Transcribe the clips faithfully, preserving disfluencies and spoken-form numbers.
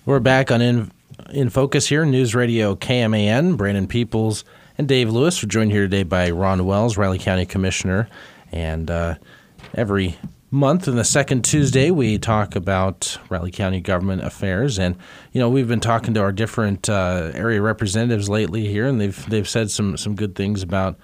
We're back on In, in Focus here, News Radio K M A N. Brandon Peoples and Dave Lewis. We're joined here today by Ron Wells, Riley County Commissioner. And uh, every month and the second Tuesday, we talk about Riley County government affairs. And, you know, we've been talking to our different uh, area representatives lately here, and they've they've said some, some good things about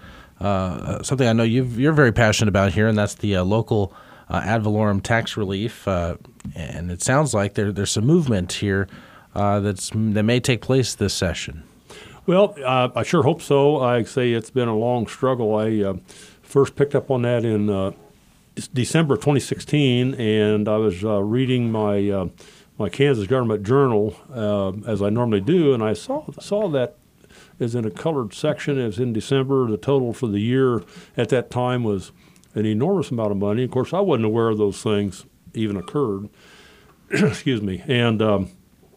uh, something I know you've, you're very passionate about here, and that's the uh, local uh, ad valorem tax relief. Uh, and it sounds like there there's some movement here uh, that's that may take place this session. Well, uh, I sure hope so. I say it's been a long struggle. I uh, first picked up on that in uh, December of twenty sixteen, and I was uh, reading my uh, my Kansas Government Journal uh, as I normally do, and I saw saw that is in a colored section. It was in December. The total for the year at that time was an enormous amount of money. Of course, I wasn't aware of those things even occurred. Excuse me. And um,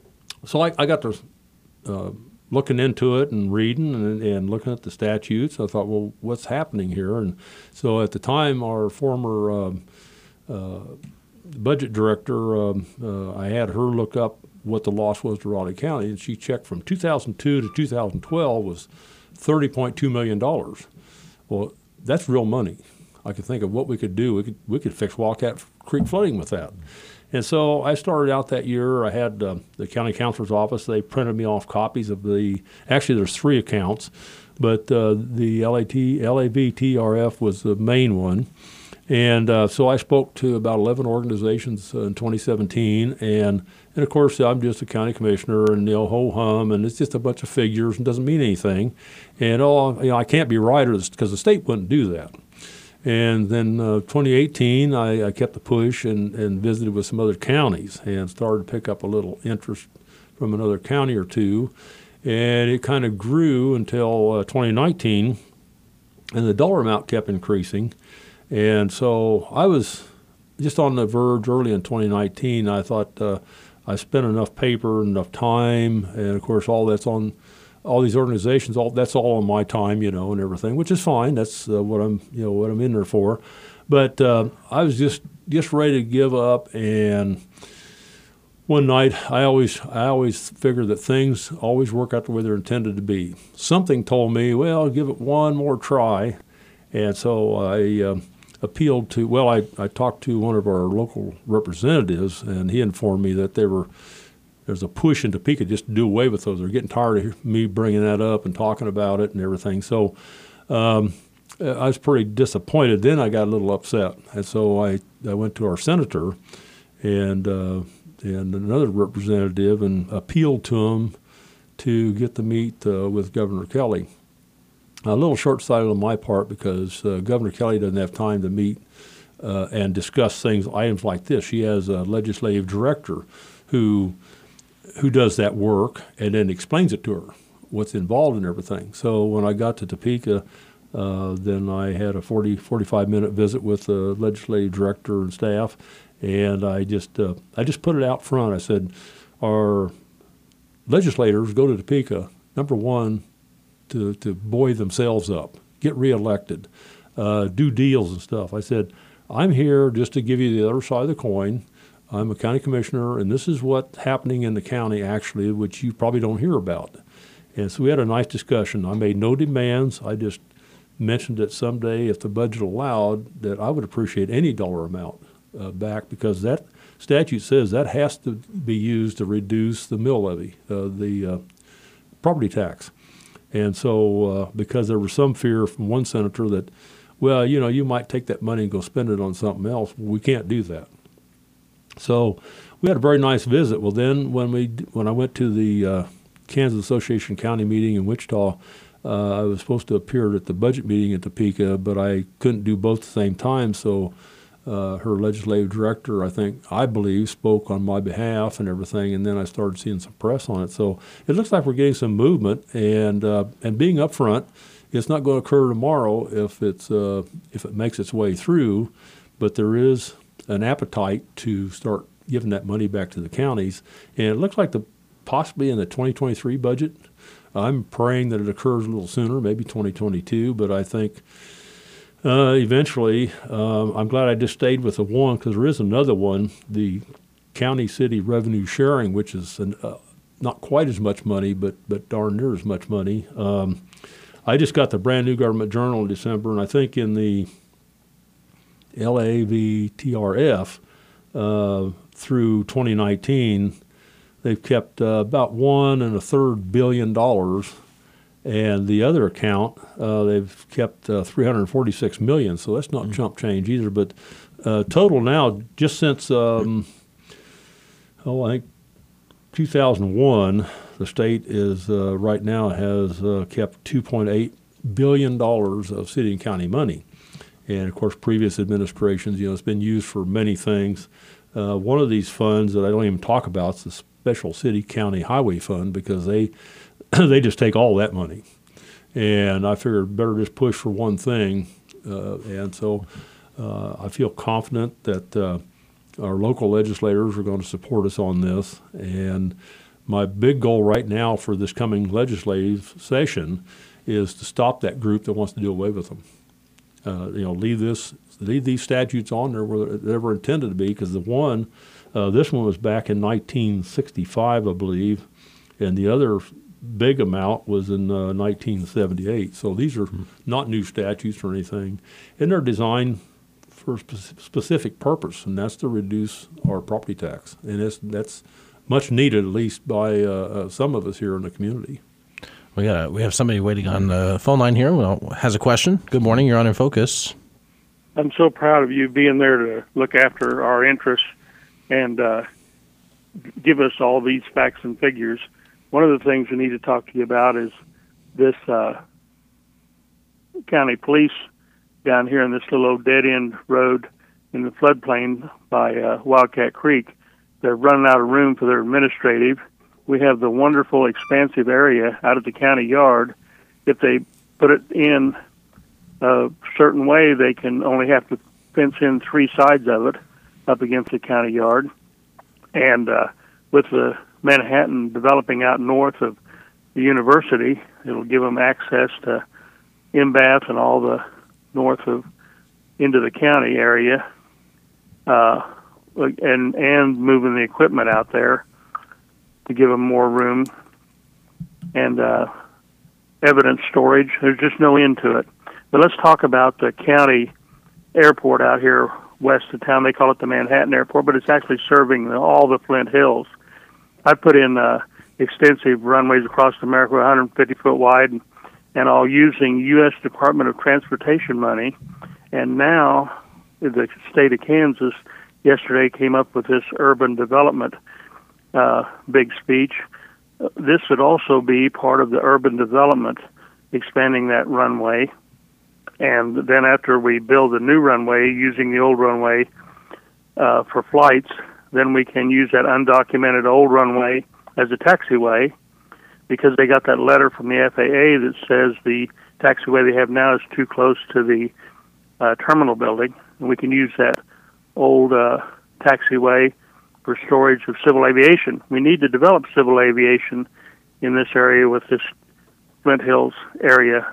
so I, I got to uh, looking into it and reading and, and looking at the statutes. I thought, well, what's happening here? And so at the time, our former um, uh, budget director, um, uh, I had her look up what the loss was to Raleigh County, and she checked from two thousand two to two thousand twelve was thirty point two million dollars. Well, that's real money. I could think of what we could do. We could we could fix Wildcat Creek flooding with that. And so I started out that year. I had uh, the county counselor's office. They printed me off copies of the, actually there's three accounts, but uh, the L A T, L A V T R F was the main one. And uh, so I spoke to about eleven organizations uh, in twenty seventeen. And, and of course, I'm just a county commissioner and, you know, ho-hum, and it's just a bunch of figures and doesn't mean anything. And, oh, you know, I can't be right because the state wouldn't do that. And then uh, twenty eighteen, I, I kept the push and, and visited with some other counties and started to pick up a little interest from another county or two. And it kind of grew until uh, twenty nineteen, and the dollar amount kept increasing. And so I was just on the verge early in twenty nineteen. I thought uh, I spent enough paper, enough time, and, of course, all that's on all these organizations, all that's all on my time, you know, and everything, which is fine. That's uh, what I'm, you know, what I'm in there for. But uh, I was just just ready to give up. And one night, I always I always figure that things always work out the way they're intended to be. Something told me, well, give it one more try. And so I uh, appealed to. Well, I I talked to one of our local representatives, and he informed me that they were. There's a push in Topeka just to do away with those. They're getting tired of me bringing that up and talking about it and everything. So um, I was pretty disappointed. Then I got a little upset. And so I, I went to our senator and uh, and another representative and appealed to him to get to meet uh, with Governor Kelly. A little short-sighted on my part because uh, Governor Kelly doesn't have time to meet uh, and discuss things, items like this. She has a legislative director who who does that work and then explains it to her, what's involved in everything. So when I got to Topeka, uh, then I had a forty, forty-five minute visit with the legislative director and staff, and I just uh, I just put it out front. I said, our legislators go to Topeka, number one, to, to buoy themselves up, get reelected, uh, do deals and stuff. I said, I'm here just to give you the other side of the coin. I'm a county commissioner, and this is what's happening in the county, actually, which you probably don't hear about. And so we had a nice discussion. I made no demands. I just mentioned that someday, if the budget allowed, that I would appreciate any dollar amount uh, back, because that statute says that has to be used to reduce the mill levy, uh, the uh, property tax. And so uh, because there was some fear from one senator that, well, you know, you might take that money and go spend it on something else. We can't do that. So we had a very nice visit. Well, then when we when I went to the uh, Kansas Association County meeting in Wichita, uh, I was supposed to appear at the budget meeting at Topeka, but I couldn't do both at the same time. So uh, her legislative director, I think, I believe, spoke on my behalf and everything, and then I started seeing some press on it. So it looks like we're getting some movement, and uh, and being upfront, it's not going to occur tomorrow if it's uh, if it makes its way through, but there is an appetite to start giving that money back to the counties. And it looks like the possibly in the twenty twenty-three budget. I'm praying that it occurs a little sooner, maybe twenty twenty-two, but I think uh, eventually, um, I'm glad I just stayed with the one, because there is another one, the county-city revenue sharing, which is an, uh, not quite as much money, but but darn near as much money. Um, I just got the brand new Government Journal in December, and I think in the L A V T R F uh, through twenty nineteen, they've kept uh, about one and a third billion dollars, and the other account uh, they've kept uh, three hundred forty-six million. So that's not mm-hmm. chump change either. But uh, total now, just since um, oh, I think two thousand one, the state is uh, right now has uh, kept two point eight billion dollars of city and county money. And of course, previous administrations, you know, it's been used for many things. Uh, one of these funds that I don't even talk about is the Special City County Highway Fund, because they they just take all that money. And I figured better just push for one thing. Uh, and so uh, I feel confident that uh, our local legislators are going to support us on this. And my big goal right now for this coming legislative session is to stop that group that wants to do away with them. Uh, you know, leave this, leave these statutes on there where they were intended to be, because the one, uh, this one was back in nineteen sixty-five, I believe, and the other big amount was in uh, nineteen seventy-eight. So these are mm-hmm. not new statutes or anything, and they're designed for a spe- specific purpose, and that's to reduce our property tax, and it's, that's much needed, at least by uh, uh, some of us here in the community. We got we have somebody waiting on the phone line here. Well, has a question. Good morning. You're on In Focus. I'm so proud of you being there to look after our interests and uh, give us all these facts and figures. One of the things we need to talk to you about is this uh, county police down here in this little old dead-end road in the floodplain by uh, Wildcat Creek. They're running out of room for their administrative. We have the wonderful, expansive area out at the county yard. If they put it in a certain way, they can only have to fence in three sides of it up against the county yard. And uh, with the Manhattan developing out north of the university, it'll give them access to M B A T and all the north of into the county area, uh, and and moving the equipment out there to give them more room and uh, evidence storage. There's just no end to it. But let's talk about the county airport out here west of town. They call it the Manhattan Airport, but it's actually serving the, all the Flint Hills. I put in uh, extensive runways across America, one hundred fifty foot wide, and, and all using U S Department of Transportation money. And now the state of Kansas yesterday came up with this urban development Uh, big speech. Uh, this would also be part of the urban development, expanding that runway. And then after we build a new runway using the old runway uh, for flights, then we can use that undocumented old runway as a taxiway, because they got that letter from the F A A that says the taxiway they have now is too close to the uh, terminal building. And we can use that old uh, taxiway for storage of civil aviation. We need to develop civil aviation in this area with this Flint Hills area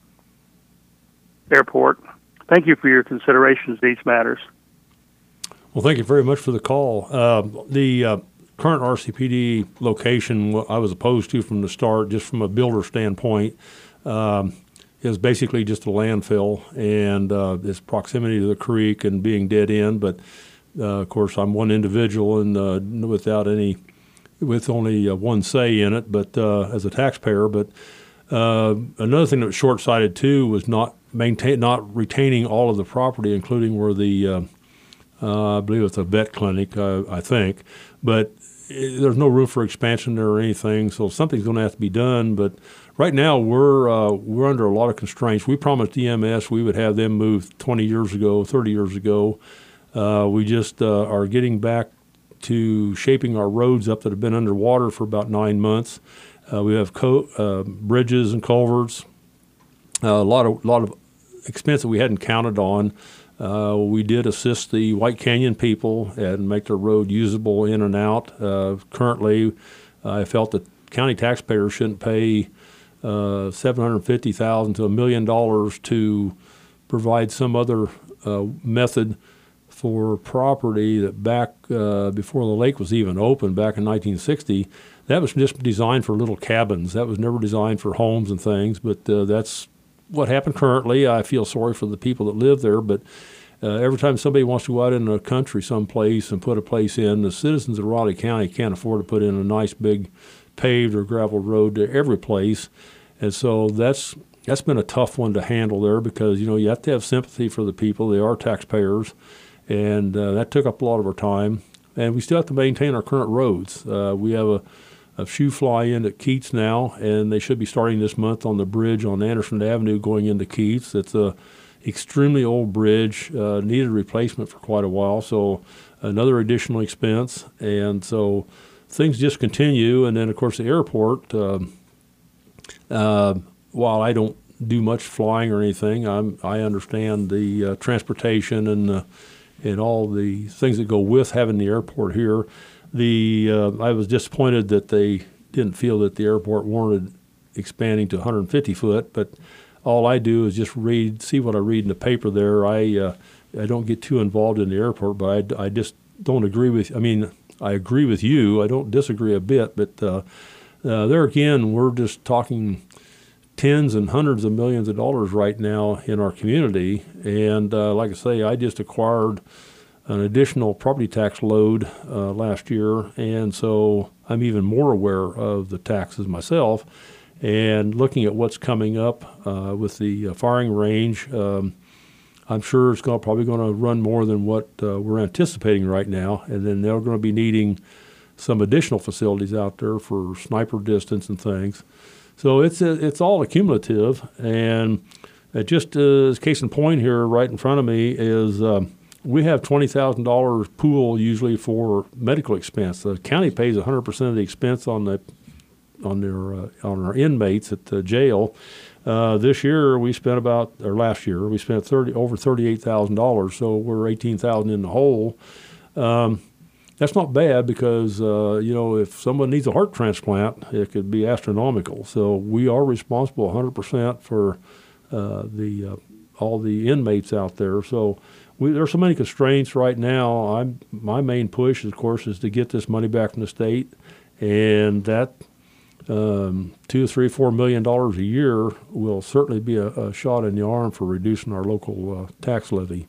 airport. Thank you for your considerations of these matters. Well, thank you very much for the call. Uh, the uh, current R C P D location I was opposed to from the start, just from a builder standpoint, um, is basically just a landfill, and uh, its proximity to the creek and being dead end, but Uh, of course, I'm one individual and uh, without any, with only uh, one say in it, but uh, as a taxpayer. But uh, another thing that was short-sighted too was not maintain, not retaining all of the property, including where the, uh, uh, I believe it's a vet clinic, uh, I think. But it, there's no room for expansion there or anything, so something's going to have to be done. But right now, we're uh, we're under a lot of constraints. We promised E M S we would have them moved twenty years ago, thirty years ago. Uh, we just uh, are getting back to shaping our roads up that have been underwater for about nine months. Uh, we have co- uh, bridges and culverts, uh, a lot of lot of expense that we hadn't counted on. Uh, we did assist the White Canyon people and make their road usable in and out. Uh, currently, I felt that county taxpayers shouldn't pay uh, seven hundred fifty thousand dollars to a million dollars to provide some other uh, method for property that back uh, before the lake was even open, back in nineteen sixty, that was just designed for little cabins. That was never designed for homes and things, but uh, that's what happened currently. I feel sorry for the people that live there, but uh, every time somebody wants to go out in the country someplace and put a place in, the citizens of Raleigh County can't afford to put in a nice big paved or gravel road to every place. And so that's that's been a tough one to handle there because, you know, you have to have sympathy for the people. They are taxpayers, and uh, that took up a lot of our time. And we still have to maintain our current roads. Uh, we have a, a shoe fly in at Keats now, and they should be starting this month on the bridge on Anderson Avenue going into Keats. It's a extremely old bridge, uh, needed replacement for quite a while, so another additional expense. And so things just continue. And then, of course, the airport, uh, uh, while I don't do much flying or anything, I'm, I understand the uh, transportation and uh, and all the things that go with having the airport here. The uh, I was disappointed that they didn't feel that the airport warranted expanding to one hundred fifty foot, but all I do is just read, see what I read in the paper there. I uh, I don't get too involved in the airport, but I, I just don't agree with, I mean, I agree with you. I don't disagree a bit, but uh, uh, there again, we're just talking tens and hundreds of millions of dollars right now in our community. And uh, like I say, I just acquired an additional property tax load uh, last year, and so I'm even more aware of the taxes myself. And looking at what's coming up uh, with the uh, firing range, um, I'm sure it's gonna, probably going to run more than what uh, we're anticipating right now. And then they're going to be needing some additional facilities out there for sniper distance and things. So it's it's all accumulative. And it just uh, as case in point here, right in front of me, is um, we have twenty thousand dollars pool usually for medical expense. The county pays one hundred percent of the expense on the on their uh, on our inmates at the jail. Uh, this year we spent about, or last year we spent thirty over thirty-eight thousand dollars. So we're eighteen thousand in the hole. Um, that's not bad because uh, you know, if someone needs a heart transplant, it could be astronomical. So we are responsible one hundred percent for uh, the uh, all the inmates out there. So we, there's so many constraints right now. I'm my main push, of course, is to get this money back from the state, and that. Um, two, three, four million dollars a year will certainly be a, a shot in the arm for reducing our local uh, tax levy.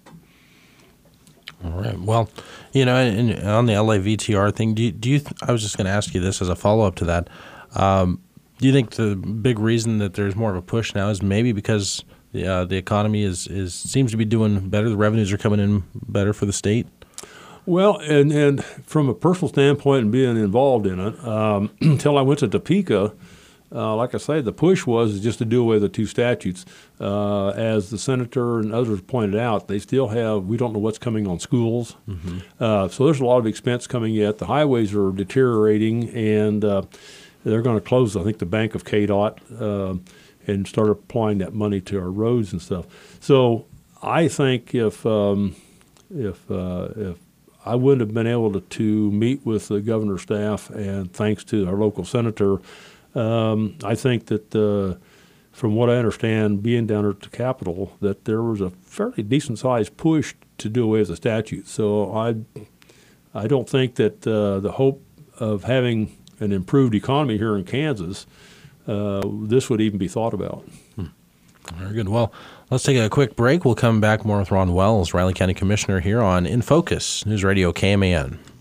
All right. Well, you know, in, on the L A V T R thing, do you, do you? Th- I was just going to ask you this as a follow up to that. Um, do you think the big reason that there's more of a push now is maybe because the uh, the economy is, is seems to be doing better, the revenues are coming in better for the state? Well, and, and from a personal standpoint and being involved in it, um, until I went to Topeka, uh, like I say, the push was just to do away with the two statutes. Uh, as the senator and others pointed out, they still have, we don't know what's coming on schools. Mm-hmm. Uh, so there's a lot of expense coming yet. The highways are deteriorating, and uh, they're going to close, I think, the bank of K D O T uh, and start applying that money to our roads and stuff. So I think if um, if uh, if I wouldn't have been able to, to meet with the governor's staff, and thanks to our local senator, um, I think that uh, from what I understand, being down at the Capitol, that there was a fairly decent-sized push to do away with the statute. So I, I don't think that uh, the hope of having an improved economy here in Kansas, uh, this would even be thought about. Hmm. Very good. Well, let's take a quick break. We'll come back more with Ron Wells, Riley County Commissioner, here on In Focus, News Radio K M A N.